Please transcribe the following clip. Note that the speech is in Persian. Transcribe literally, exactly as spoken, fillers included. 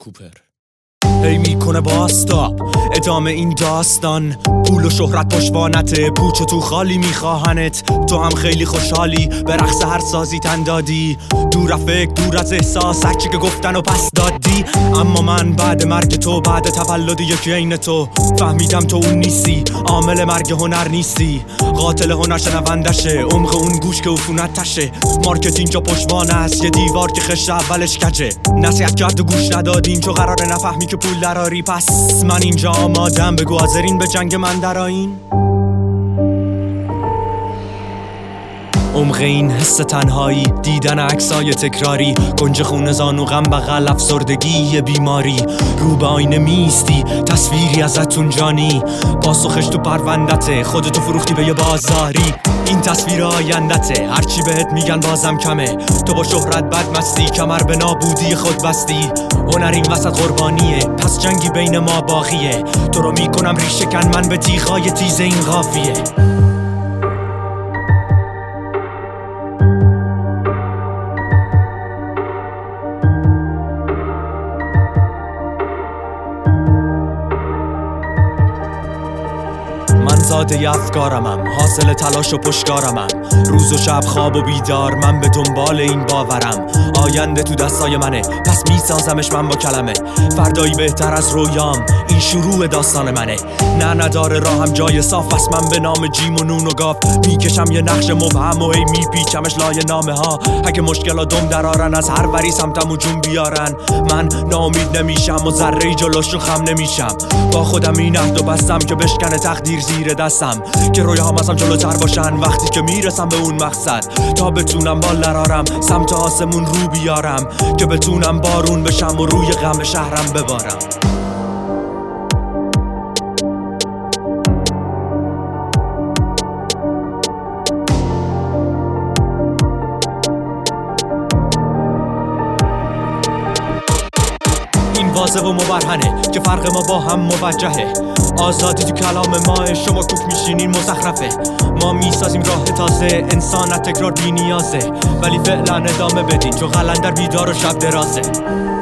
کوپر. هی میکنه باستاب ادامه این داستان، پول و شهرت پشوانته، پوچ و تو خالی میخواهنت. تو هم خیلی خوشحالی به رقص هر سازی تن دادی، دور از فکر دور از احساس هرچی که گفتن و پس دادی. اما من بعد مرگ تو، بعد تولد یکی عین تو، فهمیدم تو اون نیستی، عامل مرگ هنر نیستی. قاتل هنر شنوندشه، عمق اون گوش که عفونت تشه. مارکت اینجا پشوانه است، یه دیوار که خشت اولش کجه. نصیحت کرد و گوش ندادین چون قراره نفهمی که پول دراری. پس من اینجا آمادم، بگو حاضرین به جنگ من درآیین. عمق این حس تنهایی، دیدن عکسای تکراری، گنج خون زانو غم بغل افسردگی یه بیماری. رو به آینه میستی تصویری ازتون جانی، پاسخش تو پروندته، خودتو فروختی به یه بازاری. این تصویر آیندته، هرچی بهت میگن بازم کمه. تو با شهرت بد مستی، کمر به نابودی خود بستی. هنر این وسط قربانیه، پس جنگی بین ما باقیه. تو رو میکنم ریشه کن من به تیغای تیز این قافیه. من زاده افکارمم، حاصل تلاش و پشتکارمم. روز و شب خواب و بیدار، من به دنبال این باورم. آینده تو دستای منه، پس میسازمش من با کلمه. فردایی بهتر از رویام، این شروع داستان منه. نه نداره راهم جای صاف است، من به نام جیم و نون و گاف میکشم یه نقش مبهم و هی میپیچمش لای نامه ها. اگه مشکلا دم درارن، از هر وری سمتم و جون بیارن، من ناامید نمیشم و ذره جلوشون خم نمیشم. با خودم این عهدو بستم که بشکنه تقدیر زیر دستم، که رویاهام ازم جلوتر باشن وقتی که میرسم به اون مقصد. تا بتونم بال درارم، سمت آسمون رو بیارم، که بتونم بارون بشم و روی غم شهرم ببارم. واضح و مبرهنه که فرق ما با هم موجهه. آزادی تو کلام ماه، شما کوک میشینین مزخرفه. ما میسازیم راه تازه، انسانت تکرار بی نیازه. ولی فعلا ادامه بدین چون قلندر بیدار و شب درازه.